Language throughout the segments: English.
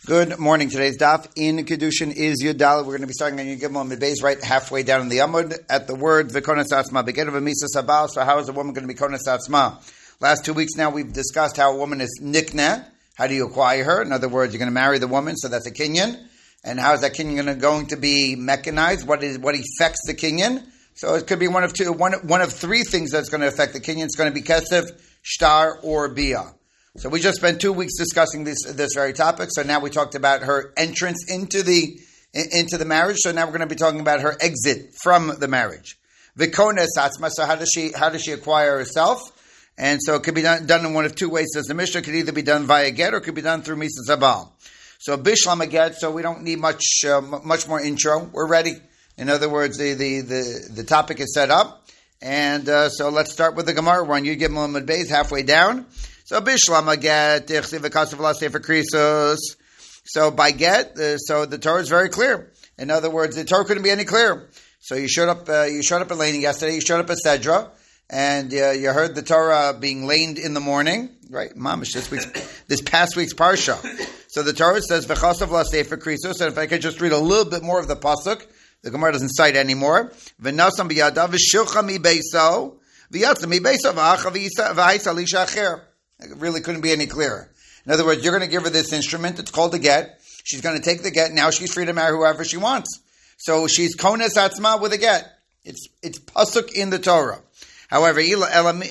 Good morning. Today's daf in Kedushin is Yudal. We're going to be starting on Yud Gimel Midbeis right halfway down in the Amud at the word V'konas atzma. Begin of a Misa Sabal. So how is a woman going to be Konas atzma? Last 2 weeks now we've discussed how a woman is nikna. How do you acquire her? In other words, you're going to marry the woman, so that's a kinyan. And how is that kinyan going to be mechanized? What affects the kinyan? So it could be one of three things that's going to affect the kinyan. It's going to be kesef, shtar, or bia. So we just spent 2 weeks discussing this very topic. So now we talked about her entrance into the marriage. So now we're going to be talking about her exit from the marriage. V'kones atzma. So how does she acquire herself? And so it could be done in one of two ways. As the Mishnah could either be done via get or it could be done through Misa Zabal. So bishlam a get. So we don't need much more intro. We're ready. In other words, the topic is set up, and so let's start with the Gemara. We're on Yud Gimel Midbeis halfway down. So bishlam a get. So by get, so the Torah is very clear. In other words, the Torah couldn't be any clearer. So you showed up at Laney yesterday. You showed up at Sedra, and you heard the Torah being laned in the morning, right? Mamish, this past week's parsha. So the Torah says v'chasav la sefer krisos. And if I could just read a little bit more of the pasuk, the Gemara doesn't cite anymore. V'nasam biyadav v'shilcha mi beiso v'yatzam mi beiso v'haisa lisha acher. It really couldn't be any clearer. In other words, you're going to give her this instrument. It's called a get. She's going to take the get. Now she's free to marry whoever she wants. So she's kones atzma with a get. It's pasuk in the Torah. However, but how do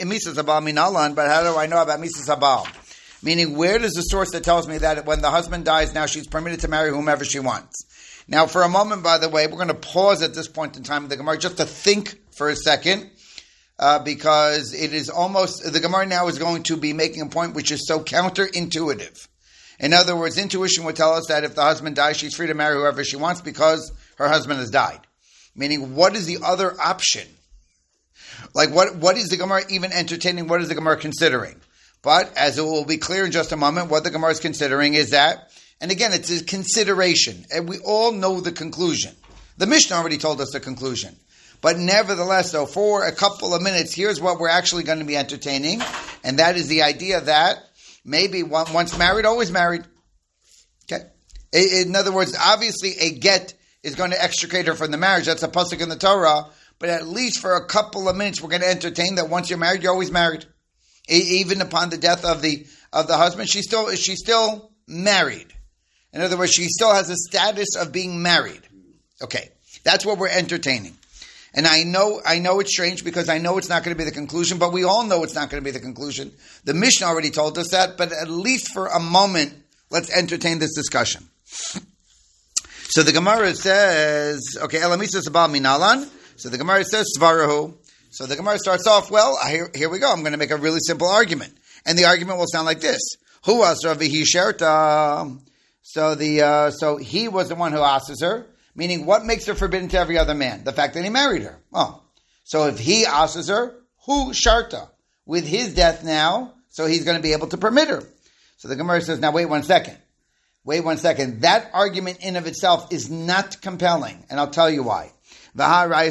I know about Misa Sabal? Meaning, where does the source that tells me that when the husband dies, now she's permitted to marry whomever she wants? Now, for a moment, by the way, we're going to pause at this point in time in the Gemara just to think for a second, because it is almost, the Gemara now is going to be making a point which is so counterintuitive. In other words, intuition would tell us that if the husband dies, she's free to marry whoever she wants because her husband has died. Meaning, what is the other option? Like, what is the Gemara even entertaining? What is the Gemara considering? But, as it will be clear in just a moment, what the Gemara is considering is that, and again, it's a consideration, and we all know the conclusion. The Mishnah already told us the conclusion. But nevertheless, though, for a couple of minutes, here's what we're actually going to be entertaining, and that is the idea that maybe once married, always married. Okay? In other words, obviously a get is going to extricate her from the marriage. That's a pasuk in the Torah. But at least for a couple of minutes, we're going to entertain that once you're married, you're always married. Even upon the death of the husband, she's still married. In other words, she still has a status of being married. Okay, that's what we're entertaining. And I know it's strange because I know it's not going to be the conclusion, but we all know it's not going to be the conclusion. The Mishnah already told us that, but at least for a moment, let's entertain this discussion. So the Gemara says, okay, Elamisa Sabal Minalan. So the Gemara says, Svarahu. So the Gemara starts off, well, here we go. I'm going to make a really simple argument. And the argument will sound like this. Hu asra v'hi sherta. So he was the one who asks her, meaning what makes her forbidden to every other man? The fact that he married her. Oh. So if he asks her, hu sharta. With his death now, so he's going to be able to permit her. So the Gemara says, now wait one second. That argument in of itself is not compelling. And I'll tell you why. What about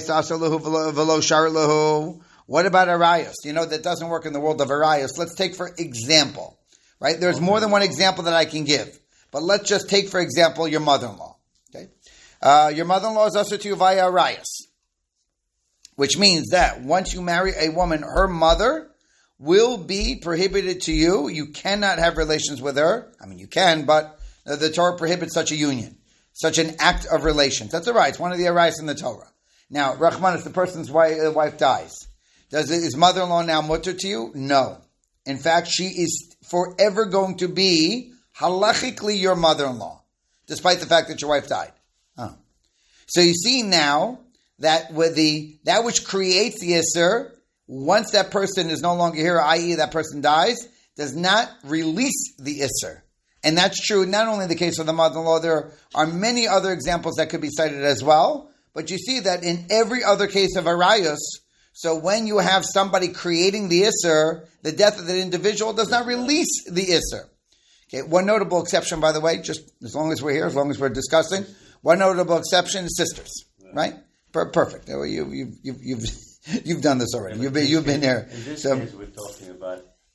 arayos? You know, that doesn't work in the world of arayos. Let's take for example, right? There's more than one example that I can give. But let's just take, for example, your mother-in-law. Okay, your mother-in-law is also to you via arayos, which means that once you marry a woman, her mother will be prohibited to you. You cannot have relations with her. I mean, you can, but the Torah prohibits such a union, such an act of relations. That's arayos. It's one of the arayos in the Torah. Now, Rahman, if the person's wife dies, is mother-in-law now mutter to you? No. In fact, she is forever going to be halachically your mother-in-law, despite the fact that your wife died. Oh. So you see now that with that which creates the Isser, once that person is no longer here, i.e. that person dies, does not release the Isser. And that's true not only in the case of the mother-in-law, there are many other examples that could be cited as well. But you see that in every other case of arayos, so when you have somebody creating the Isser, the death of the individual does not release the Isser. Okay, one notable exception, by the way, just as long as we're here, as long as we're discussing, one notable exception is sisters, right? Perfect. You've done this already. You've been here. In this case, we're talking about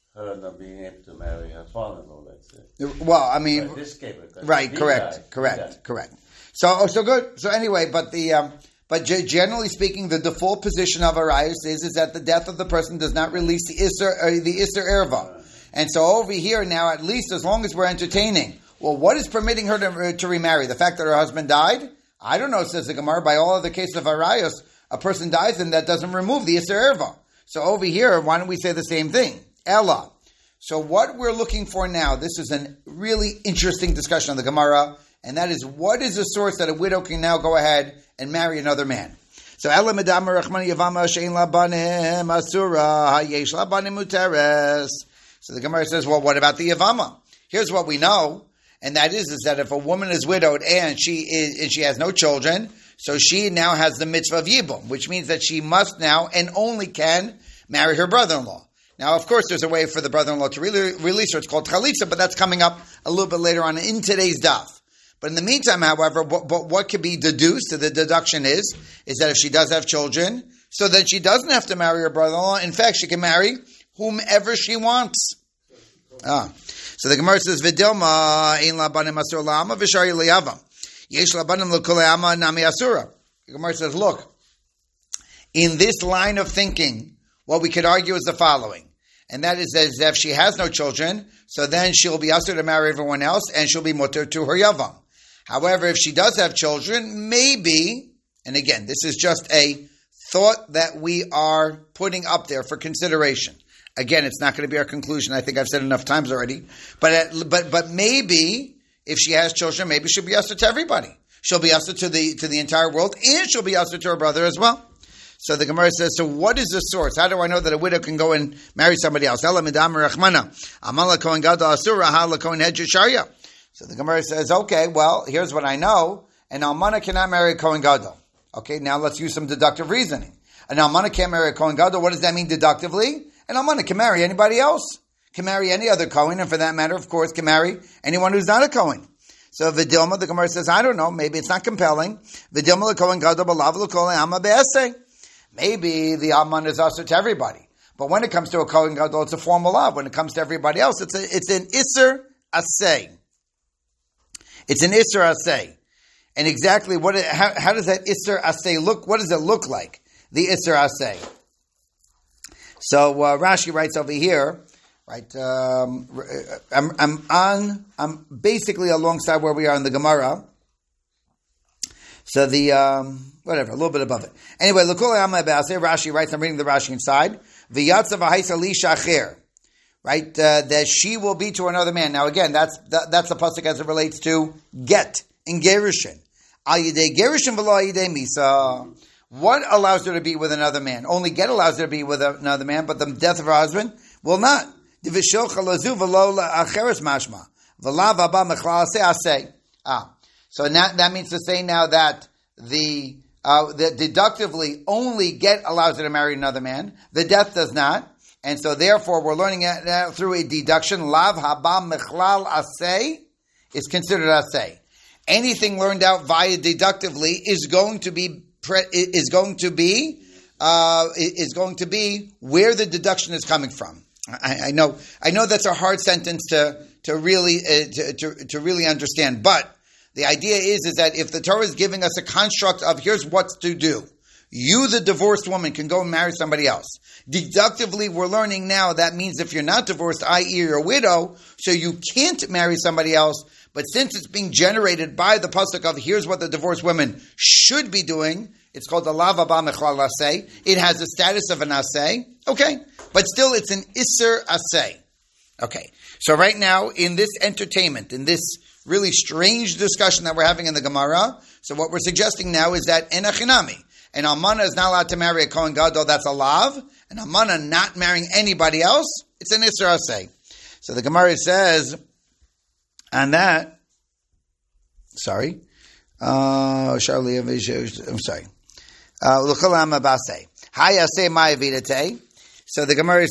her not being able to marry her father-in-law, let's say. Well, I mean, this case, right? Correct. So good. So anyway, but generally speaking, the default position of Arayos is that the death of the person does not release the Isser Erva. And so over here now, at least as long as we're entertaining, well, what is permitting her to remarry? The fact that her husband died? I don't know, says the Gemara. By all other cases of Arayos, a person dies and that doesn't remove the Isser Erva. So over here, why don't we say the same thing? Ella. So what we're looking for now, this is a really interesting discussion on the Gemara, and that is, what is the source that a widow can now go ahead and marry another man? So Ella Medama Rachmani Yavama Shein Labanim Asura Hayesh Labanim Muteres. So the Gemara says, well, what about the Yavama? Here's what we know, and that is that if a woman is widowed and she has no children, so she now has the mitzvah of Yibum, which means that she must now and only can marry her brother-in-law. Now, of course, there's a way for the brother-in-law to release her. It's called chalitza, but that's coming up a little bit later on in today's daf. But in the meantime, however, what could be deduced, so the deduction is that if she does have children, so then she doesn't have to marry her brother-in-law. In fact, she can marry whomever she wants. So the Gemara says, "V'dilma ein labanim asur la'ama v'shari liyavam yesh labanim l'kulei ama nami asura." The Gemara says, "Look, in this line of thinking, what we could argue is the following, and that is that if she has no children, so then she'll be asur to marry everyone else, and she'll be mutter to her yavam. However, if she does have children, maybe, and again, this is just a thought that we are putting up there for consideration." Again, it's not going to be our conclusion. I think I've said enough times already. But maybe if she has children, maybe she'll be ushered to everybody. She'll be ushered to the entire world, and she'll be ushered to her brother as well. So the Gemara says, so what is the source? How do I know that a widow can go and marry somebody else? So the Gemara says, okay, well, here's what I know. An almana cannot marry a Kohen Gadol. Okay, now let's use some deductive reasoning. An almana can't marry a Kohen Gadol. What does that mean deductively? An almana can marry anybody else. Can marry any other Kohen, and for that matter, of course, can marry anyone who's not a Kohen. So Vidilma, the Gemara says, I don't know, maybe it's not compelling. Vidilma l'Kohen Gadol b'lav l'Kohen Amma be'esei. Maybe the almana is also to everybody. But when it comes to a Kohen Gadol, it's a formal lav. When it comes to everybody else, it's an Isser Aseh. It's an Isser Aseh. And exactly how does that Isser Aseh look? What does it look like? The Isser Aseh. So Rashi writes over here, right? I'm basically alongside where we are in the Gemara. So the whatever, a little bit above it. Anyway, Rashi writes. I'm reading the Rashi inside. Right, that she will be to another man. Now again, that's the pasuk as it relates to get in gerushin. Al yidei gerushin v'lo al yidei misa. What allows her to be with another man? Only get allows her to be with another man, but the death of her husband will not. So now, that means to say now that the deductively only get allows her to marry another man. The death does not. And so therefore we're learning it through a deduction. Lav haba mechlal asay is considered asay. Anything learned out via deductively is going to be where the deduction is coming from. I know that's a hard sentence to really understand, but the idea is that if the Torah is giving us a construct of here's what to do, you, the divorced woman, can go and marry somebody else. Deductively, we're learning now that means if you're not divorced, i.e. you're a widow, so you can't marry somebody else. But since it's being generated by the pasuk of here's what the divorced women should be doing, it's called the lav haba mechlal asay. It has the status of an asay. Okay. But still it's an isser asay. Okay. So right now, in this entertainment, in this really strange discussion that we're having in the Gemara, so what we're suggesting now is that en achinami, an almana is not allowed to marry a Kohen Gadol, that's a lav. An almana not marrying anybody else, it's an isser asay. So the Gemara says, on that, sorry, I'm sorry. So the Gemara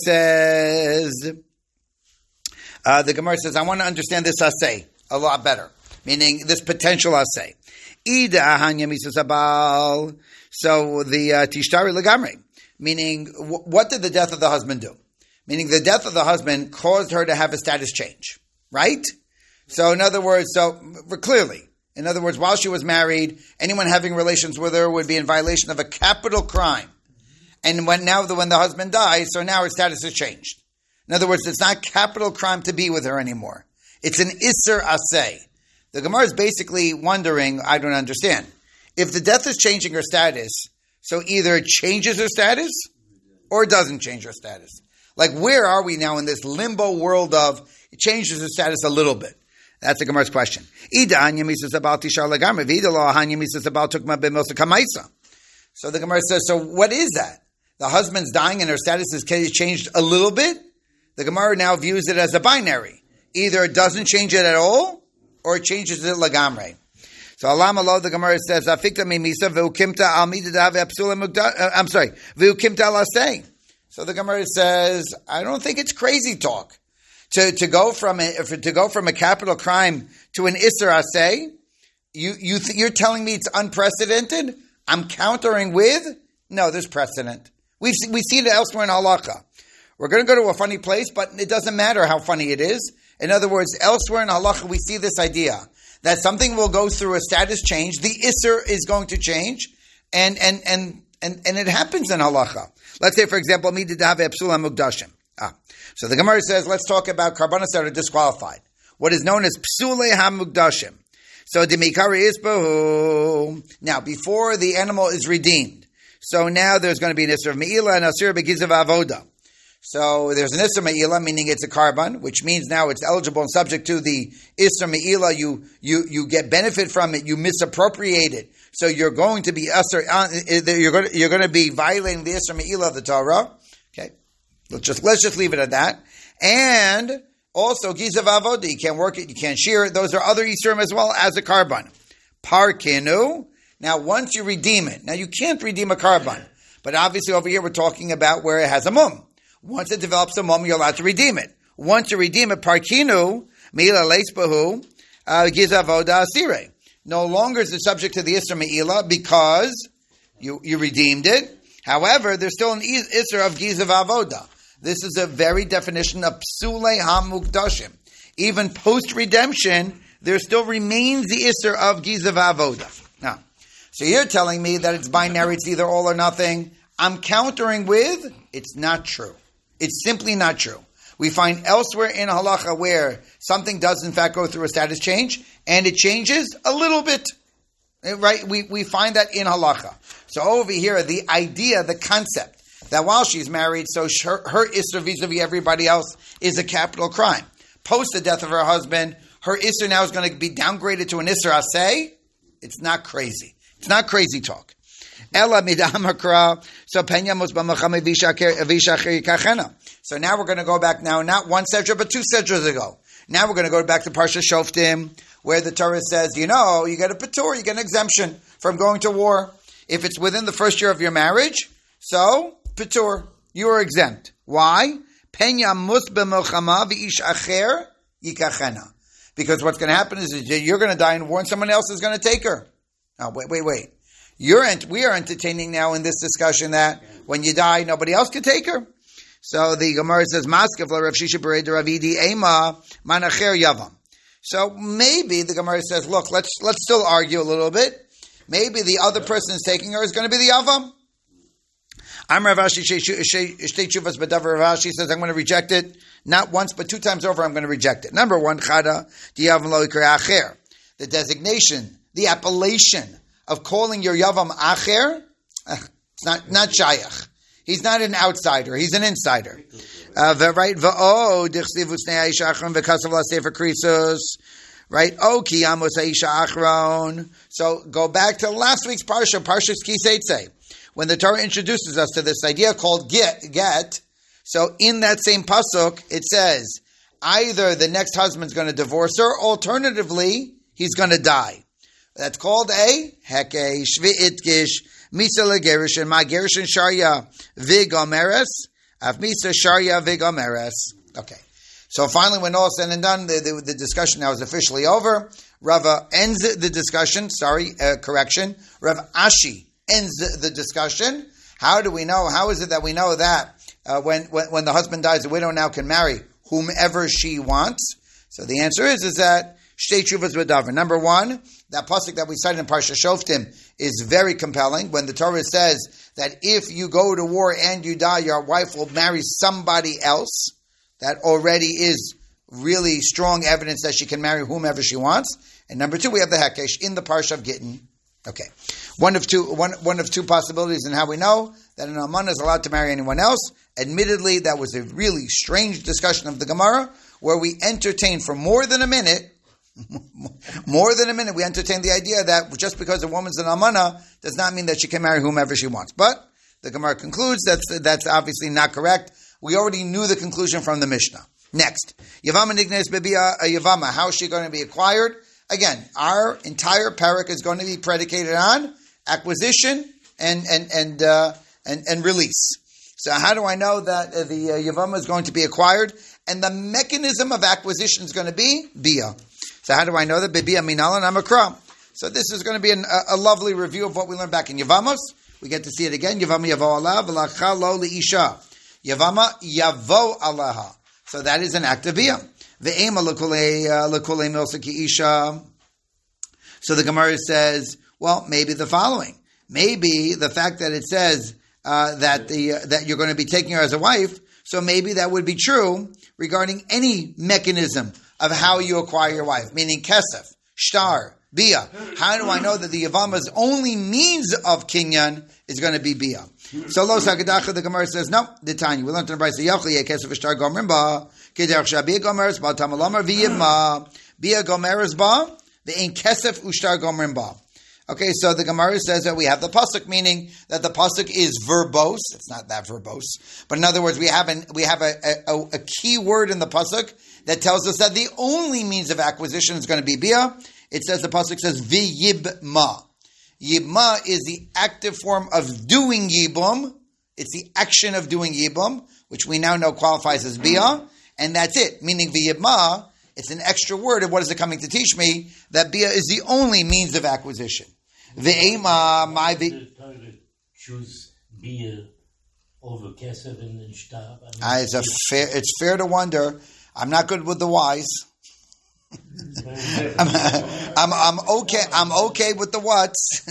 says, I want to understand this asay a lot better, meaning this potential asay. So the tishtari legamri, meaning what did the death of the husband do? meaning the death of the husband caused her to have a status change, right? So in other words, clearly, in other words, while she was married, anyone having relations with her would be in violation of a capital crime. And when the husband dies, so now her status has changed. In other words, it's not capital crime to be with her anymore. It's an Isser Aseh. The Gemara is basically wondering, I don't understand. If the death is changing her status, so either it changes her status or it doesn't change her status. Like, where are we now in this limbo world of it changes her status a little bit? That's the Gemara's question. So the Gemara says, so what is that? The husband's dying and her status is changed a little bit? The Gemara now views it as a binary. Either it doesn't change it at all, or it changes it lagamre. So Alam Allah, the Gemara says, So the Gemara says, I don't think it's crazy talk. To go from a capital crime to an Isser Aseh, you're telling me it's unprecedented? I'm countering with, no, there's precedent. We've seen it elsewhere in Halakha. We're going to go to a funny place, but it doesn't matter how funny it is. In other words, elsewhere in Halakha, we see this idea that something will go through a status change, the Isser is going to change, and it happens in Halakha. Let's say, for example, so the Gemara says, let's talk about karbanos that are disqualified. What is known as psulei hamugdashim. So demikari isbahu. Now, before the animal is redeemed, so now there's going to be an isser of me'ilah and asir begizav avoda. So there's an isser me'ilah, meaning it's a karban, which means now it's eligible and subject to the isser me'ilah. You get benefit from it. You misappropriate it. So you're going to be you're going to be violating the isser me'ilah of the Torah. Okay, let's just leave it at that. And also gizav avoda, you can't work it, you can't shear it. Those are other isurim as well as a karban. Parkinu. Now, once you redeem it, now you can't redeem a karban, but obviously over here we're talking about where it has a mum. Once it develops a mum, you're allowed to redeem it. Once you redeem it, parkinu, me'ilah leisbahu, gizav avoda asire. No longer is it subject to the Isser Me'ilah because you redeemed it. However, there's still an Isser of Gizav Avoda. This is a very definition of Psulei HaMukdashim. Even post-redemption, there still remains the Isser of Gizav Avoda. Now, so you're telling me that it's binary, it's either all or nothing. I'm countering with, it's not true. It's simply not true. We find elsewhere in halacha where something does in fact go through a status change, and it changes a little bit. Right? We find that in halacha. So over here, the idea, the concept, that while she's married, so her isser vis-a-vis everybody else is a capital crime. Post the death of her husband, her isser now is going to be downgraded to an isser aseh. It's not crazy. It's not crazy talk. Ella midamakra. So penya musbamacham vishacher kachena. So now we're going to go back now, not one sedra, but two sedras ago. Now we're going to go back to Parsha Shoftim, where the Torah says, you get a patur, you get an exemption from going to war. If it's within the first year of your marriage, so, patur, you are exempt. Why? Penya musba milchama v'ish acher yikachena. Because what's going to happen is you're going to die in war and someone else is going to take her. Now, wait. We are entertaining now in this discussion that when you die, nobody else can take her. So the Gemara says, Maskav la Rav Shisha Berei de Ravidi Ema Manacher Yavam. So maybe the Gemara says, look, let's still argue a little bit. Maybe the other person is taking her is going to be the Yavam. I'm Rav Ashi Shtei Tshuvas B'davar Rav Ashi says, I'm going to reject it. Not once, but two times over, I'm going to reject it. Number one, Chada Diyavam Lo Yikra Acher. The designation, the appellation of calling your Yavam Acher, it's not Shayach. He's not an outsider. He's an insider. Right? Right? So go back to last week's Parsha, Parshas Ki Seitzei, when the Torah introduces us to this idea called get. So in that same pasuk, it says either the next husband's going to divorce her, alternatively, he's going to die. That's called a heke shvi'itgish. Misa legerishin, ma gerishin sharya vigomeres, af misa sharya vigomeres. Okay. So finally, when all said and done, the discussion now is officially over. Rava ends the discussion. Correction. Rav Ashi ends the discussion. How do we know? How is it that we know that when the husband dies, the widow now can marry whomever she wants. So the answer is that Shtei Tshuvas B'Davar. Number one, that pasuk that we cited in Parsha Shoftim is very compelling. When the Torah says that if you go to war and you die, your wife will marry somebody else, that already is really strong evidence that she can marry whomever she wants. And number two, we have the Hekesh in the Parsha of Gittin. Okay, one of two possibilities in how we know that an almana is allowed to marry anyone else. Admittedly, that was a really strange discussion of the Gemara where we entertained for more than a minute, we entertained the idea that just because a woman's an almana does not mean that she can marry whomever she wants. But the Gemara concludes that's obviously not correct. We already knew the conclusion from the Mishnah. Next, Yavama Nignes Bebia Yavama. How is she going to be acquired? Again, our entire parak is going to be predicated on acquisition and release. So how do I know that the Yavama is going to be acquired? And the mechanism of acquisition is going to be Bia. So how do I know that? Bebia Minala Namakra. So this is going to be a lovely review of what we learned back in Yavamos. We get to see it again. Yavama Yavo Allah V'lacha Lo Li'isha. Yavama Yavo Alaha. So that is an act of Bia. Ve'ema L'kulei Milsa Ki Isha. So the Gemara says, well, maybe the following. Maybe the fact that it says that you're going to be taking her as a wife, so maybe that would be true regarding any mechanism of how you acquire your wife, meaning kesef, shtar, bia. How do I know that the Yavama's only means of kinyan is going to be bia? So Lo Sagadacha, the Gemara says, no, the Tanya. We learned in the Brisa, Yachli ye kesef shtar gomerim ba, kederach shabia gomeres ba tamalamar v'yivma, bia gomeres ba, ve'en kesef ushtar gomerim ba. Okay, so the Gemara says that we have the pasuk, meaning that the pasuk is verbose. It's not that verbose, but in other words, we have a key word in the pasuk that tells us that the only means of acquisition is going to be bia. It says, the pasuk says v'yibma. Yibma is the active form of doing yibum. It's the action of doing yibum, which we now know qualifies as bia, and that's it. Meaning v'yibma, it's an extra word. And what is it coming to teach me? That bia is the only means of acquisition. Choose beer over kesef and shtar. It's fair to wonder. I'm not good with the whys. I'm okay. I'm okay with the whats.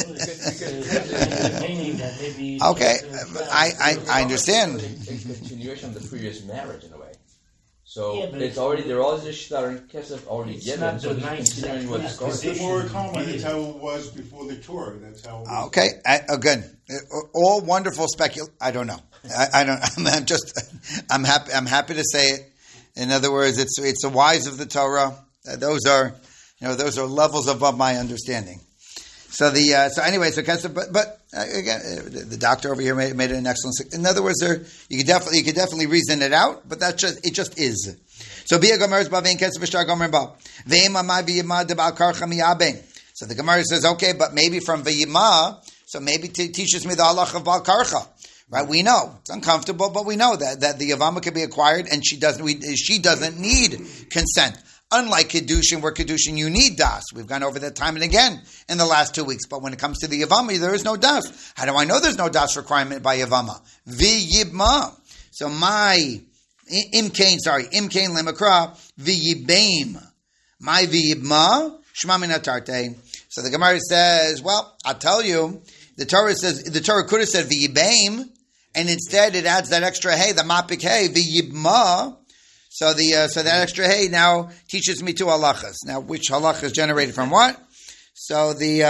Okay, I understand. It's a continuation of the previous marriage in a way. So it's already there. All this shtar and kesef already given. So he's continuing with the It's the more common. That's how it was before the Torah. That's how. It was. Okay, again, all wonderful I don't know. I don't. I'm happy. I'm happy to say it. In other words, it's the whys of the Torah. Those are levels above my understanding. So kesef, but again, the doctor over here made an excellent. In other words, you could definitely reason it out, but it just is. So bia gomeres ba vein kesef v'shtar gomer ba ve'ema ma v'yima debal karcha miyaben. So the Gemara says, okay, but maybe from v'yima, so maybe teaches me the halach of bal karcha. Right? We know it's uncomfortable, but we know that the Yavama can be acquired, and she doesn't need consent. Unlike Kedushin, where Kedushin you need das. We've gone over that time and again in the last 2 weeks. But when it comes to the Yavama, there is no das. How do I know there's no das requirement by Yavama? V'yibma. So my imkain lemakra v'yibaim. My v'yibma shma min atarte. So the Gemara says, well, I'll tell you. The Torah could have said v'yibaim, and instead it adds that extra hey, the mapik hey, v'yibma. So that extra hey now teaches me two halachas. Now, which halacha is generated from what? So the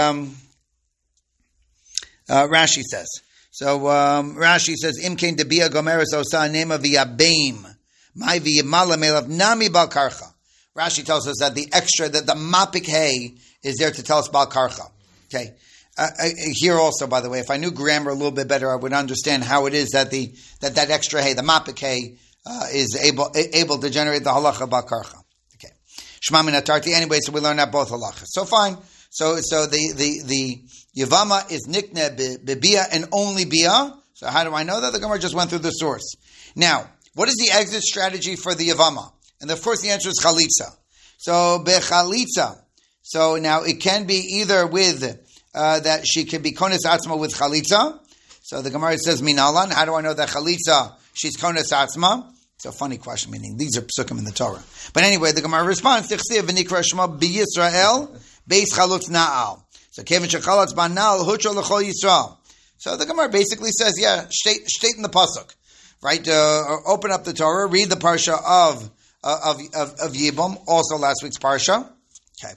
Rashi says. So Rashi says, Imkein debia gomeres osa nema v'yabeim my v'yimala melav nami bal karcha. Rashi tells us that the mapik hey is there to tell us bal karcha. Okay. Here also, by the way, if I knew grammar a little bit better, I would understand how it is that that extra hey, the mapik hey, is able to generate the halacha b'karcha. Okay, Shema min atarti. Anyway, so we learn that both halachas. So fine. So the Yavama is nikne b'bia and only bia. So how do I know that? The Gemara just went through the source. Now, what is the exit strategy for the Yavama? And of course, the answer is chalitza. So bechalitza. So now it can be either with that she can be konis atzma with chalitza. So the Gemara says minalan. How do I know that chalitza? she's konas atzma. It's a funny question, meaning these are psukim in the Torah. But anyway, the Gemara responds, Tichsiv v'nikra shema b'Yisrael beis chalutz na'al. So kevin shechalutz ba'na'al hutra l'chol Yisrael. So the Gemara basically says, state in the pasuk, right? Open up the Torah, read the parsha of Yibum, also last week's parsha. Okay,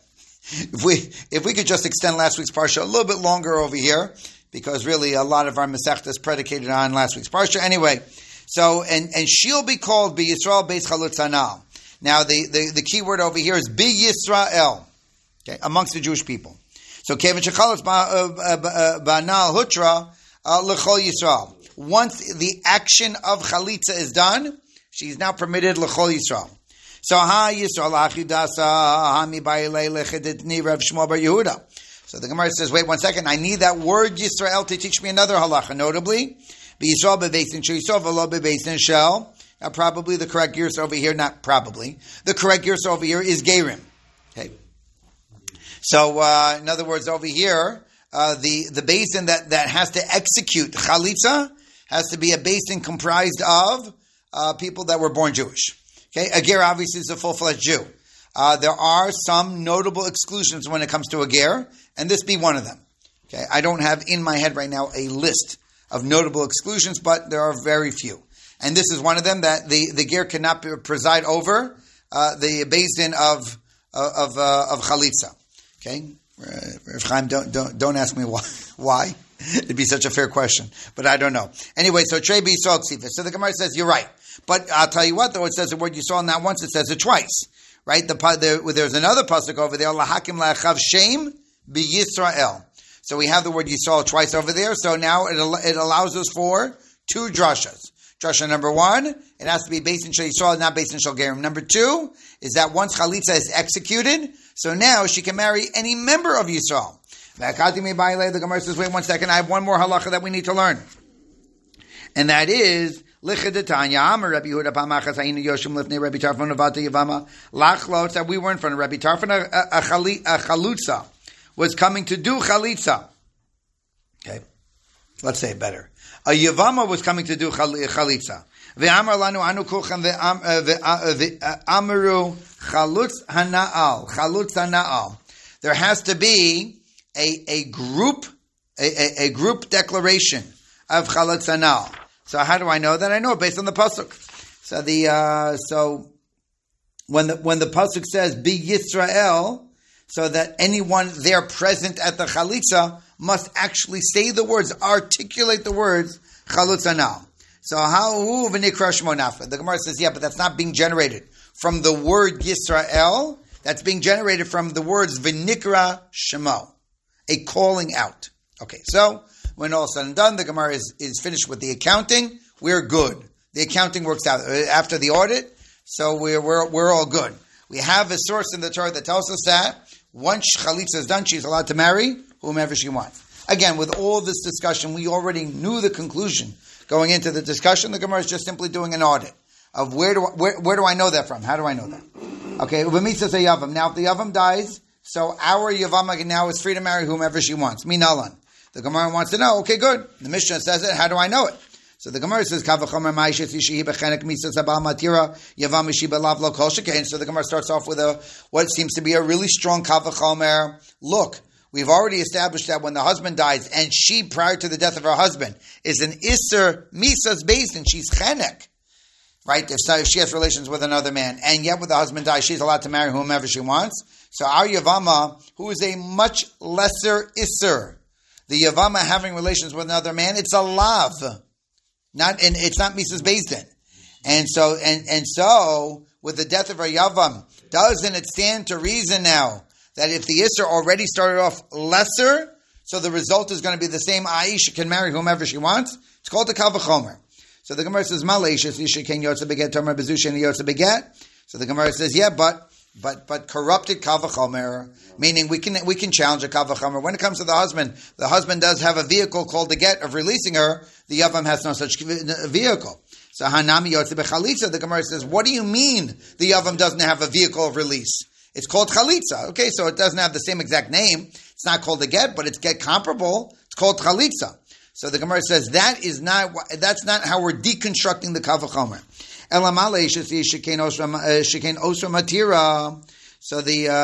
if we could just extend last week's parsha a little bit longer over here, because really a lot of our Masechta is predicated on last week's parsha. Anyway. So, and she'll be called Bi Yisrael Beis Chalutz Hanal. Now, the key word over here is Bi Yisrael, okay, amongst the Jewish people. So, Kevin Shechalutz Ba'anal Hutra L'chol Yisrael. Once the action of Chalitza is done, she's now permitted L'chol Yisrael. So, Ha Yisrael Achidasa Hami Ba'ilei Lechedetni Rav Shmuel Bar Yehuda. So the Gemara says, wait 1 second, I need that word Yisrael to teach me another halacha, notably, Yisrael bebeis in shel v'lo bebeis in shel. Now, probably the correct gears over here, not probably, the correct gears over here is gerim. Okay. So, in other words, over here, the basin that has to execute chalitza has to be a basin comprised of people that were born Jewish. Okay, a ger obviously is a full-fledged Jew. There are some notable exclusions when it comes to a ger, and this be one of them. Okay, I don't have in my head right now a list of notable exclusions, but there are very few. And this is one of them, that the ger cannot preside over the basin of chalitza. Okay? Rav Chaim, don't ask me why. It'd be such a fair question, but I don't know. Anyway, so Trei B'Yisrael Ksifis. So the Gemara says, you're right. But I'll tell you what, though, it says the word Yisrael not once, it says it twice. Right? There's another pasuk over there, Lahakim La'achav Shem B'Yisrael. So we have the word Yisrael twice over there. So now it allows us for 2 drashas. Drasha number 1, it has to be based in Shel Yisrael, not based in Shel Gerim. Number 2 is that once Chalitza is executed, so now she can marry any member of Yisrael. The Gemara says, wait 1 second, I have one more halacha that we need to learn. And that is, Lichidetanya, Amar Rabbi Yehuda Pamachas Hayinu Yoshim Lifnei Rabbi Tarfon Avata Yavama, Lachlot, that we were in front of Rabbi Tarfon, a Chalutza was coming to do chalitza. Okay, let's say it better. A Yavama was coming to do chalitza. Ve'amar lanu anu kuchan ve'amaru chalutz hana'al. Chalutz hana'al. There has to be a group declaration of chalutz hana'al. So how do I know that? I know it based on the pasuk. So when the pasuk says Bi Yisrael, so that anyone there present at the chalitza must actually say the words, articulate the words, chalutz hanal. So how v'nikra shmo nafla? The Gemara says, yeah, but that's not being generated from the word Yisrael. That's being generated from the words v'nikra shmo, a calling out. Okay, so when all is said and done, the Gemara is finished with the accounting. We're good. The accounting works out after the audit, so we're all good. We have a source in the Torah that tells us that once chalitza is done, she's allowed to marry whomever she wants. Again, with all this discussion, we already knew the conclusion going into the discussion. The Gemara is just simply doing an audit of where do I know that from? How do I know that? Okay, Uvami says a Yavam. Now, if the Yavam dies, so our Yavama now is free to marry whomever she wants. Minalan. The Gemara wants to know, okay, good. The Mishnah says it, how do I know it? So the Gemara says, Kavachomer Ma'ishes Yishihi Bechenek Misa Sabal Matira Yavam Yishiba Lav Lo Kol Shekain. So the Gemara starts off with what seems to be a really strong Kavachomer. Look, we've already established that when the husband dies, and she, prior to the death of her husband, is an Isser Misa's Basin, she's Chenek. Right? If she has relations with another man, and yet when the husband dies, she's allowed to marry whomever she wants. So our Yavama, who is a much lesser Isser, the Yavama having relations with another man, it's a lav. It's not Misa's Basin. And so with the death of her Yavam, doesn't it stand to reason now that if the Isser already started off lesser, so the result is going to be the same, Aisha can marry whomever she wants? It's called the Kal V'chomer. So the Gemara says, Malashis, Isha Ken Yotze Beget, Tomer Bezushin Yotze Beget. So the Gemara says, yeah, but corrupted Kal V'chomer, meaning we can challenge a Kal V'chomer. When it comes to the husband does have a vehicle called the get of releasing her. The Yavam has no such vehicle. So Hanami Yotze Bechalitza, the Gemara says, what do you mean the Yavam doesn't have a vehicle of release? It's called Chalitza. Okay, so it doesn't have the same exact name. It's not called a get, but it's get comparable. It's called Chalitza. So the Gemara says that's not how we're deconstructing the Kal V'chomer. Elamale shekain osra matira. So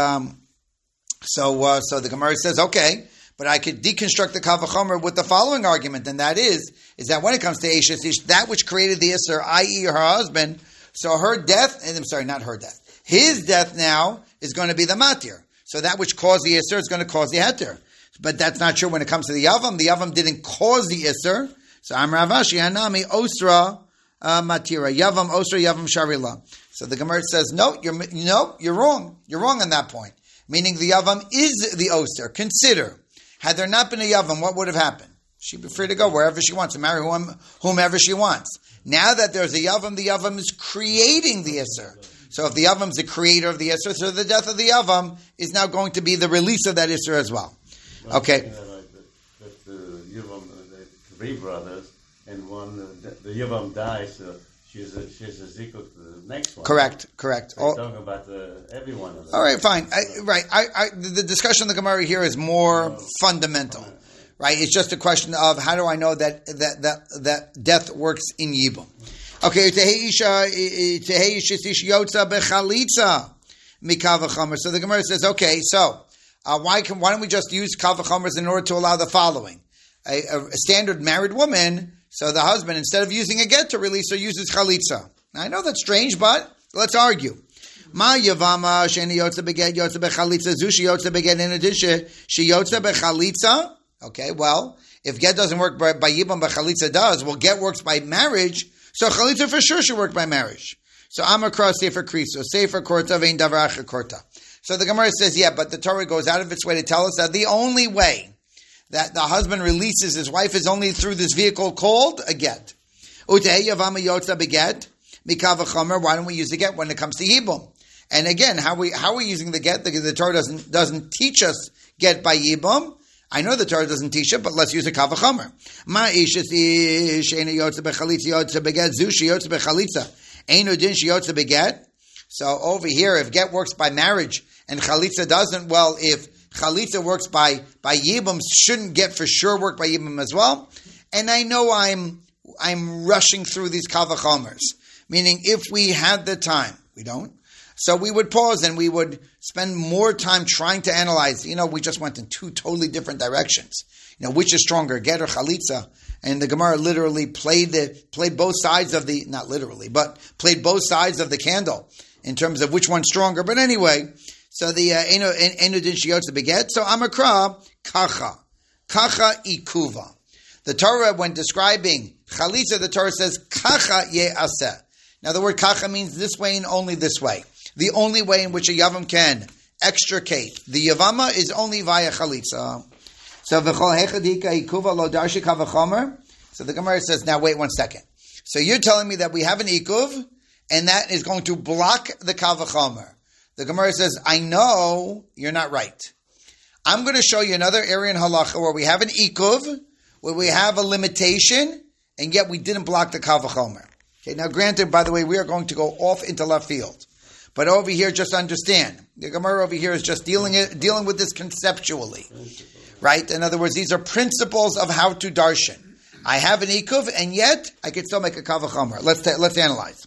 the Gemara says, okay, but I could deconstruct the Kal V'chomer with the following argument, and that is that when it comes to Eishes Ish, that which created the Isser, i.e. her husband, so her death, not her death, his death now is going to be the Matir. So that which caused the Isser is going to cause the Heter. But that's not true when it comes to the Yavam. The Yavam didn't cause the Isser. So I'm Ravashi, Hanami, Osra, Matira. Yavam, Osra, Yavam, Sharila. So the Gemara says, no, you're wrong. You're wrong on that point. Meaning the Yavam is the Oster. Consider, had there not been a Yavam, what would have happened? She'd be free to go wherever she wants, to marry whomever she wants. Now that there's a Yavam is creating the Isser. So if the Yavam is the creator of the Isser, so the death of the Yavam is now going to be the release of that Isser as well. Okay. That the Yavam, the three brothers, and one, the Yavam dies, so she's a zikuk to the next one. Correct. So talking about every one of them. All right, fine. The discussion of the Gemara here is more fundamental, right? It's just a question of how do I know that death works in Yibum. Okay, so the Gemara says, okay, so why don't we just use Kal V'chomers in order to allow the following? A standard married woman, so the husband, instead of using a get to release her, uses Chalitza. Now, I know that's strange, but let's argue. Ma Yavama Sheni Yotze Beget Yotze Bechalitza Zushi Yotze Beget in addition She Yotze Bechalitza. Okay, well, if get doesn't work by Yibam, but Chalitza does, well, get works by marriage, so Chalitza for sure should work by marriage. So Amakra Sefer Kriso, Sefer Korta Vein Davaracha Korta. So the Gemara says, yeah, but the Torah goes out of its way to tell us that the only way that the husband releases his wife is only through this vehicle called a get. Utei Yavama Yotza Beget Mikav V'chomer. Why don't we use the get when it comes to Yibum? And again, how are we using the get? The Torah doesn't teach us get by Yibum. I know the Torah doesn't teach it, but let's use a Kal V'chomer. Ma ishes ish ena yotze bechalitza yotze beget zushi yotze bechalitza eno din she yotze beget. So over here, if get works by marriage and Chalitza doesn't, well, if Chalitza works by Yibum, shouldn't get for sure work by Yibum as well? And I know I'm rushing through these Kal V'chomers, meaning if we had the time, we don't, so we would pause and we would spend more time trying to analyze. We just went in two totally different directions. Which is stronger, get or Chalitza? And the Gemara literally played both sides of the, not literally, but played both sides of the candle in terms of which one's stronger. But anyway, so the Enu Din Shiyotze Beget, so Amakra, Kacha Ikuva. The Torah, when describing Chalitza, the Torah says, Kacha Ye'aseh. Now the word Kacha means this way and only this way. The only way in which a Yavam can extricate the Yavama is only via Chalitza. So V'chol Hechadika Ikuva Lo Darshi Kal V'chomer. So the Gemara says, now wait 1 second. So you're telling me that we have an Ikuv, and that is going to block the Kal V'chomer. The Gemara says, I know you're not right. I'm going to show you another area in Halacha where we have an Ikuv, where we have a limitation, and yet we didn't block the Kal V'chomer. Okay, now granted, by the way, we are going to go off into left field. But over here, just understand, the Gemara over here is just dealing with this conceptually. Right? In other words, these are principles of how to darshan. I have an ikuv, and yet I can still make a Kal V'chomer. Let's analyze.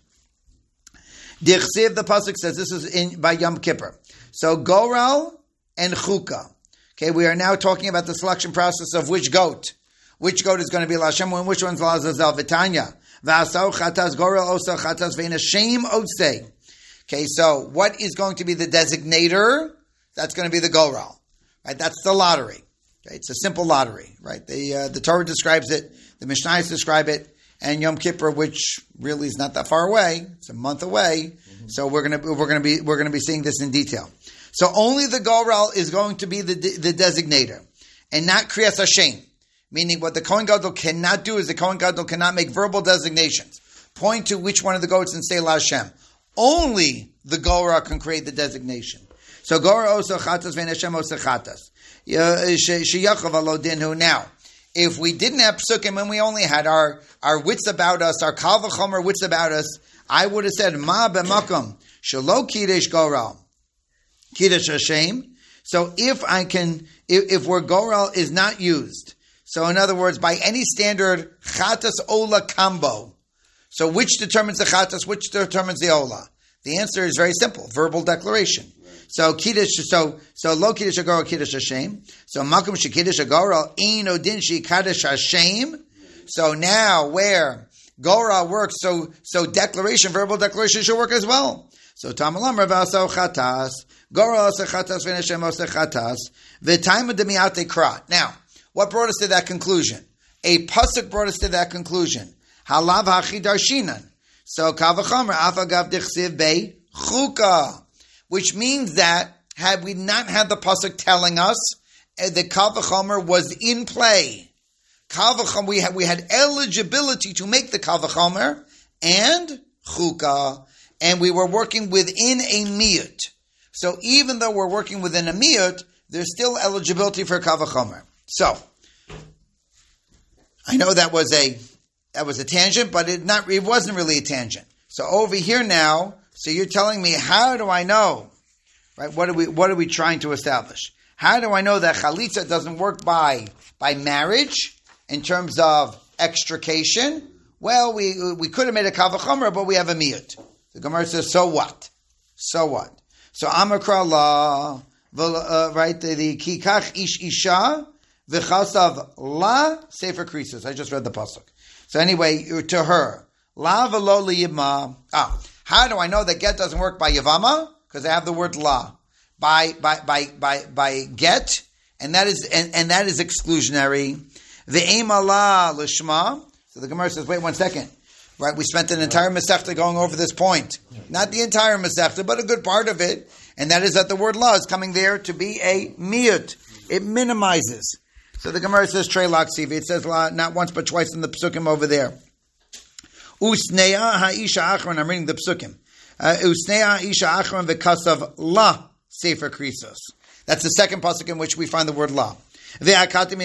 Dichsiv, the pasuk says, this is by Yom Kippur. So Goral and Chuka. Okay, we are now talking about the selection process of which goat. Which goat is going to be Lashem and which one's Lazazel Vitanya. V'asau chatas Goral osa chatas ve'in Hashem otsei. Okay, so what is going to be the designator? That's going to be the Goral. Right? That's the lottery. Okay, it's a simple lottery, right? The Torah describes it, the Mishnayos describe it, and Yom Kippur, which really is not that far away, it's a month away. Mm-hmm. So we're gonna be seeing this in detail. So only the Goral is going to be the designator, and not Kriyas Hashem. Meaning, what the Kohen Gadol cannot do is the Kohen Gadol cannot make verbal designations, point to which one of the goats and say La Hashem. Only the Goral can create the designation. So Goral osa chatas ve'en Hashem osa chatas. Now, if we didn't have psukim and we only had our wits about us, our Kal V'chomer wits about us, I would have said, Ma b'makom, shelo kiddush Goral, kiddush Hashem. So if where Goral is not used, So in other words, by any standard chatas ola combo. So which determines the chatas, which determines the ola? The answer is very simple, verbal declaration. So kiddush, so lo kiddush agora kiddush Hashem. So makom shekiddush agora ein odin she kaddish Hashem. So now where Gora works, so declaration, verbal declaration should work as well. So Tamalam Rav also chatas, Gora also chatas, v'neshem also chatas, v'taima demiate krat. Now, what brought us to that conclusion? A pasuk brought us to that conclusion. Halav hachi darshinan. So kavachomer afagav dichsiv be chuka, which means that had we not had the pasuk telling us, the kavachomer was in play. We had eligibility to make the kavachomer and chuka, and we were working within a miyut. So even though we're working within a miyut, there's still eligibility for kavachomer. So I know that was a tangent, but it wasn't really a tangent. So over here now, so you're telling me, how do I know? Right? What are we trying to establish? How do I know that chalitza doesn't work by marriage? In terms of extrication, well, we could have made a kavachomer, but we have a miyut. The Gemara says, so what? So what? So amakra la, right? The kikach ish isha v'chasav la sefer krisus. I just read the pasuk. So anyway, to her, la v'lo liyima. How do I know that get doesn't work by yavama? Because I have the word la by get, and that is exclusionary. Ve'em Allah l'shma. So the Gemara says, wait 1 second. Right, we spent an entire Masechta going over this point. Not the entire Masechta, but a good part of it. And that is that the word la is coming there to be a miyut. It minimizes. So the Gemara says, Trei laksivi. It says la not once but twice in the psukim over there. Usneya ha'isha achron. I'm reading the psukim. Usneya ha'isha achron v'kasav la sefer krisos. That's the second pasuk in which we find the word la. Right, one of the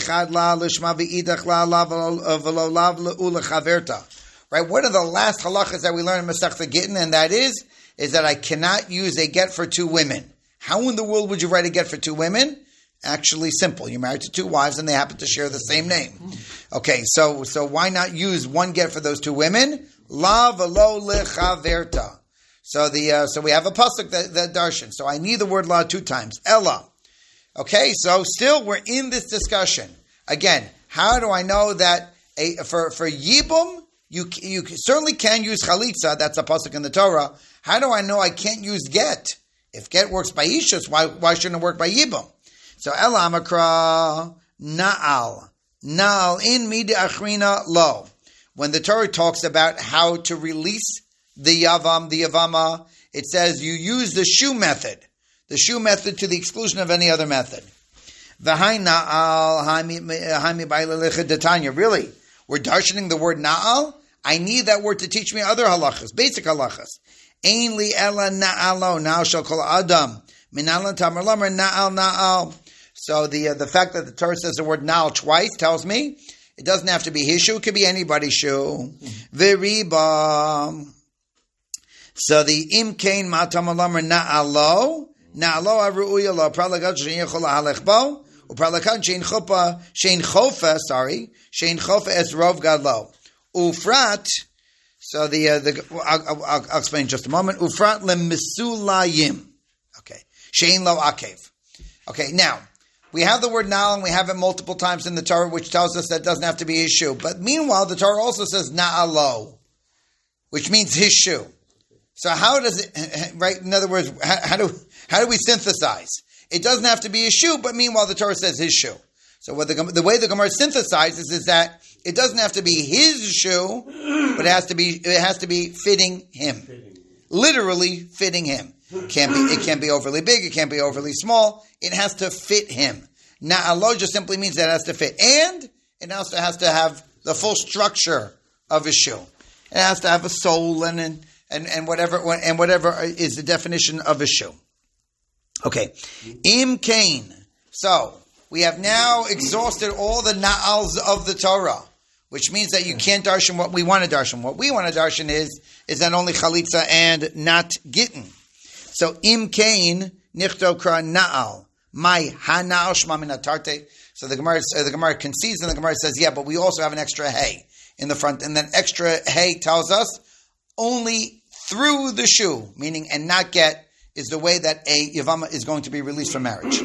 last halachas that we learn in Masechta Gittin, and that is that I cannot use a get for two women. How in the world would you write a get for two women? Actually simple. You're married to two wives and they happen to share the same name. Okay, so why not use one get for those two women? La v'lo lechaverta. So we have a pasuk that darshan. So I need the word la 2 times. Ella. Okay, so still we're in this discussion. Again, how do I know that for Yibum, you certainly can use Chalitza, that's a pasuk in the Torah. How do I know I can't use Get? If Get works by Ishus, why shouldn't it work by Yibum? So Ela Amakra Na'al. Na'al in Mida Achrina Lo. When the Torah talks about how to release the Yavama, it says you use the shoe method. The shoe method to the exclusion of any other method. Really? We're darshaning the word na'al? I need that word to teach me other halachas, basic halachas. Ein li ela na'alo, na'al shal kol adam. Minalan tamar lamer na'al. So the fact that the Torah says the word na'al twice tells me it doesn't have to be his shoe, it could be anybody's shoe. V'riba. So the imkain ma'tamar lamer na'alo. Na'alo aru'uya lo pralagat shein yechol halech bo upralagat shein chofa es rov gadlo ufrat. So I'll explain in just a moment. Ufrat lemisulayim. Okay, shein lo akev. Okay, now we have the word na'al and we have it multiple times in the Torah, which tells us that it doesn't have to be his shoe. But meanwhile, the Torah also says na'alo, which means his shoe. So how does it? Right? In other words, how do we synthesize? It doesn't have to be his shoe, but meanwhile the Torah says his shoe. So what the way the Gemara synthesizes is that it doesn't have to be his shoe, but it has to be fitting him, literally fitting him. It can't be overly big, it can't be overly small. It has to fit him. Na'alo just simply means that it has to fit, and it also has to have the full structure of his shoe. It has to have a sole and whatever is the definition of a shoe. Okay, im kain. So we have now exhausted all the na'als of the Torah, which means that you can't darshan what we want to darshan. What we want to darshan is that only chalitza and not gittin. So im kain nichto kra na'al My hanal shma min atarte. So the Gemara concedes, and the Gemara says, yeah, but we also have an extra hay in the front, and that extra hay tells us only through the shoe, meaning and not get, is the way that a Yavama is going to be released from marriage.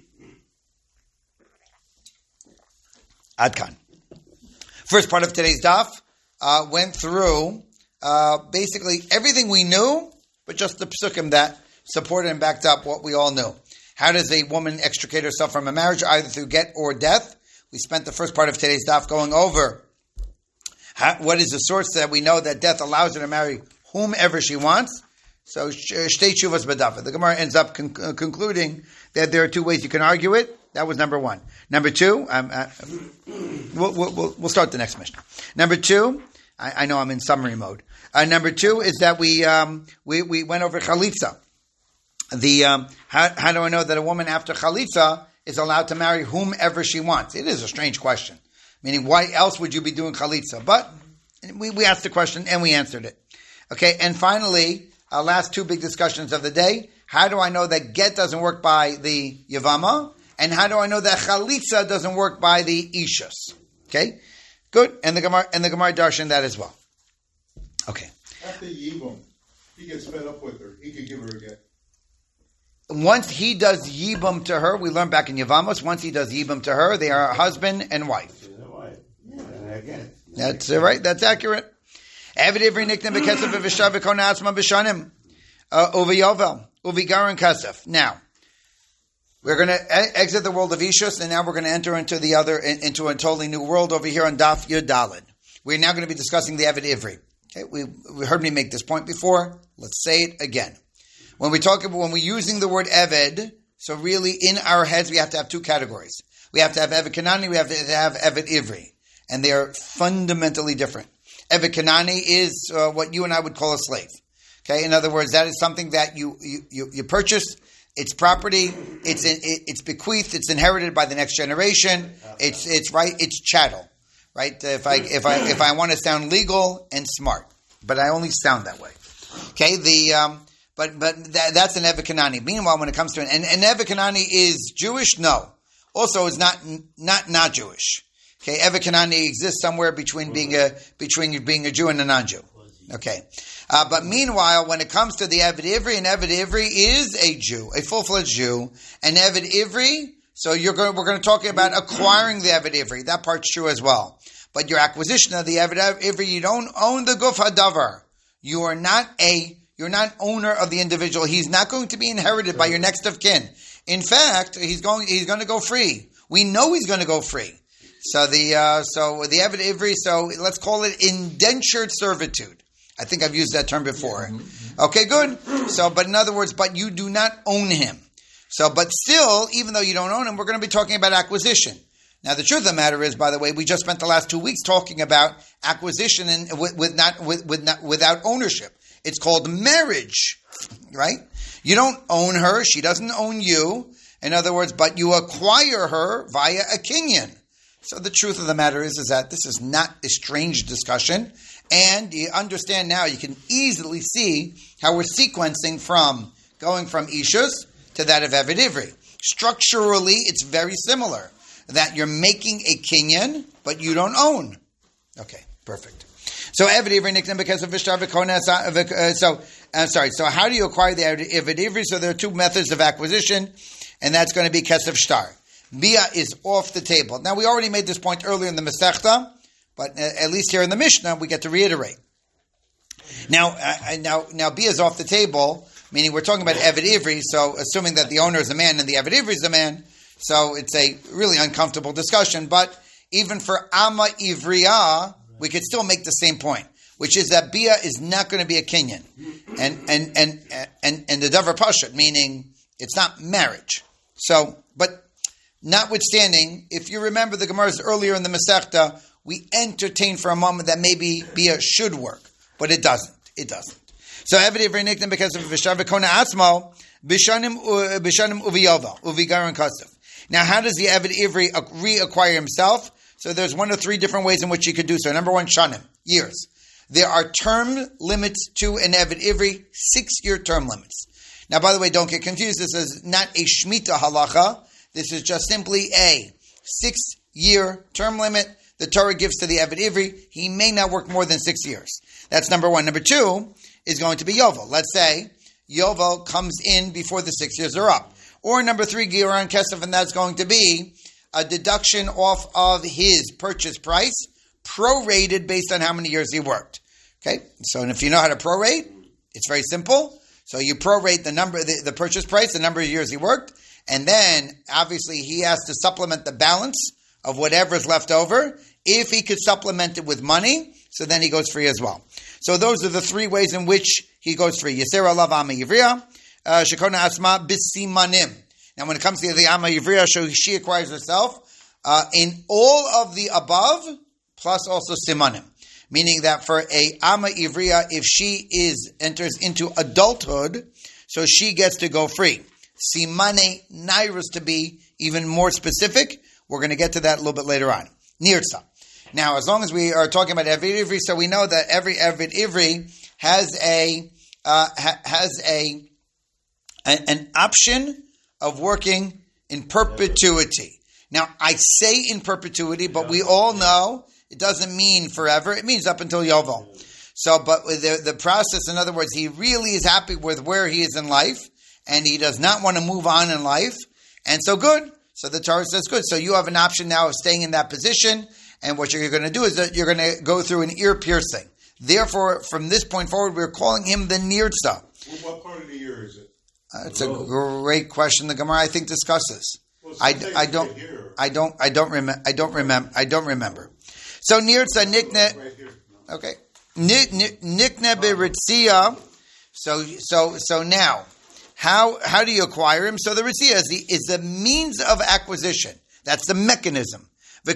Adkan. First part of today's daf went through basically everything we knew, but just the psukim that supported and backed up what we all knew. How does a woman extricate herself from a marriage, either through get or death? We spent the first part of today's daf going over what is the source that we know that death allows her to marry whomever she wants. So, shtei tshuvas b'dafa. The Gemara ends up concluding that there are two ways you can argue it. That was number one. Number two, we'll start the next Mishnah. Number two, I know I'm in summary mode. Number two is that we went over chalitza. How do I know that a woman after chalitza is allowed to marry whomever she wants? It is a strange question. Meaning, why else would you be doing chalitza? But we asked the question and we answered it. Okay, and finally, our last two big discussions of the day. How do I know that get doesn't work by the Yavama? And how do I know that chalitza doesn't work by the Ishus? Okay, good. And the Gemara darshan that as well. Okay. After Yibum, he gets fed up with her. He could give her a get. Once he does Yibum to her, we learned back in Yevamos, once he does Yibum to her, they are husband and wife. That's right. That's accurate. Eved ivri niknem bekesef v'vishav v'kona atzma b'shanim uviyovel uvigarin kasef. Now, we're going to exit the world of Ishus, and now we're going to enter into into a totally new world over here on Daf Yud Daled. We're now going to be discussing the Eved ivri. Okay, we heard me make this point before. Let's say it again. When we're using the word Eved, so really in our heads we have to have two categories. We have to have Eved Kanani, we have to have Eved ivri. And they are fundamentally different. Eved Kanani is what you and I would call a slave. Okay, in other words, that is something that you purchase. It's property. It's bequeathed. It's inherited by the next generation. It's chattel. Right? If I want to sound legal and smart, but I only sound that way. Okay. But that's an Eved Kanani. Meanwhile, when it comes to an Eved Kanani is Jewish, no. Also, is not Jewish. Okay, Eved Kanani exists somewhere between being a Jew and a non-Jew. Okay, but meanwhile, when it comes to the Eved ivri, an Eved ivri is a Jew, a full-fledged Jew. An Eved ivri, so we're going to talk about acquiring the Eved ivri. That part's true as well. But your acquisition of the Eved ivri, you don't own the guf hadavar. You're not owner of the individual. He's not going to be inherited by your next of kin. In fact, he's going to go free. We know he's going to go free. So the Eved ivri, so let's call it indentured servitude. I think I've used that term before. Okay, good. So, but in other words, but you do not own him. So, but still, even though you don't own him, we're going to be talking about acquisition. Now, the truth of the matter is, by the way, we just spent the last 2 weeks talking about acquisition and without ownership. It's called marriage, right? You don't own her; she doesn't own you. In other words, but you acquire her via a kinyan. So the truth of the matter is that this is not a strange discussion, and you understand now. You can easily see how we're sequencing from going from Ishus to that of Eved ivri. Structurally, it's very similar. That you're making a kinyan, but you don't own. Okay, perfect. So Eved ivri nickname because of Vishtar v'kona. So how do you acquire the Eved ivri? So there are two methods of acquisition, and that's going to be kesef shtar. Bia is off the table. Now we already made this point earlier in the Masechta, but at least here in the Mishnah we get to reiterate. Now Bia is off the table, meaning we're talking about Eved ivri. So assuming that the owner is a man and the Eved ivri is a man. So it's a really uncomfortable discussion, but even for Amma Ivriya, we could still make the same point, which is that Bia is not going to be a kinyan, and the Davar Pashut, meaning it's not marriage. So, but notwithstanding, if you remember the Gemara's earlier in the Masechta, we entertained for a moment that maybe Bia should work, but it doesn't. It doesn't. So Eved ivri nickname because of Vishar v'kona atzmo b'shanim uviyova uvigaron kasef. Now, how does the Eved ivri reacquire himself? So there's one of three different ways in which he could do so. Number one, shanim, years. There are term limits to an Eved ivri, 6-year term limits. Now, by the way, don't get confused. This is not a Shemitah halacha. This is just simply a 6-year term limit the Torah gives to the Eved Ivri. He may not work more than 6 years. That's number one. Number two is going to be Yovel. Let's say Yovel comes in before the 6 years are up. Or number three, Giran Kesef, and that's going to be a deduction off of his purchase price, prorated based on how many years he worked. Okay? So, and if you know how to prorate, it's very simple. So you prorate the number, the purchase price, the number of years he worked, and then obviously he has to supplement the balance of whatever is left over. If he could supplement it with money, so then he goes free as well. So those are the three ways in which he goes free. Yisera alav ama yivriya, shekona asma bisimanim. Now when it comes to the ama yivriya, so she acquires herself in all of the above, plus also simanim. Meaning that for a ama ivriya, if she enters into adulthood, so she gets to go free. Simane nairos, to be even more specific. We're going to get to that a little bit later on. Nirtza. Now, as long as we are talking about Eved Ivri, so we know that every Eved Ivri has an option of working in perpetuity. Now, I say in perpetuity, but we all know it doesn't mean forever. It means up until Yovel. So, but with the process, in other words, he really is happy with where he is in life, and he does not want to move on in life. And so good. So the Torah says good. So you have an option now of staying in that position. And what you're going to do is that you're going to go through an ear piercing. Therefore, from this point forward, we're calling him the Nirtza. What part of the year is it? It's a great question. The Gemara, I think, discusses. Well, I don't remember. So Nirtza nikne. Right here. Okay. Nikne beritzia. So now, how do you acquire him? So the ritzia is the means of acquisition. That's the mechanism. Now,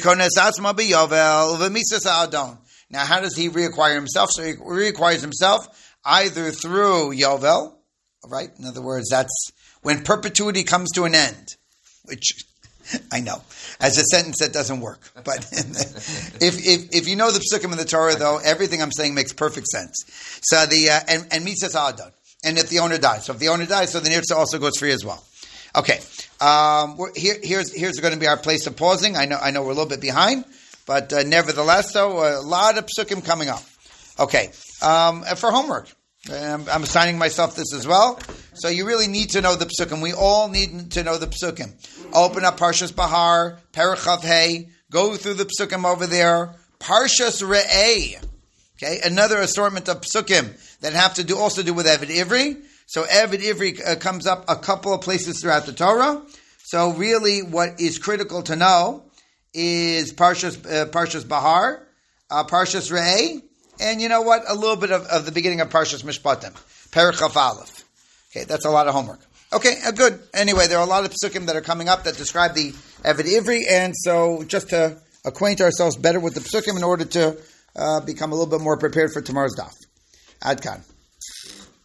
how does he reacquire himself? So he reacquires himself either through Yovel, right? In other words, that's when perpetuity comes to an end, which I know as a sentence that doesn't work. But if you know the psukim in the Torah, though, everything I'm saying makes perfect sense. So and Mitzvah Adon, and if the owner dies, so if the owner dies, so the Nirtza also goes free as well. Okay, here's going to be our place of pausing. I know we're a little bit behind, but nevertheless, though, a lot of psukim coming up. Okay, for homework, I'm assigning myself this as well. So you really need to know the psukim. We all need to know the psukim. Open up Parshas Bahar, Perichav Hey, go through the psukim over there. Parshas Re'eh, okay, another assortment of psukim that have to do with Eved Ivri. So Eved Ivri comes up a couple of places throughout the Torah. So really what is critical to know is Parshas Bahar, Parshas Re'eh, and you know what? A little bit of the beginning of Parshas Mishpatim, Perichav Aleph. Okay, that's a lot of homework. Okay, good. Anyway, there are a lot of psukim that are coming up that describe the Eved Ivri, and so just to acquaint ourselves better with the psukim in order to become a little bit more prepared for tomorrow's daf. Ad Kan.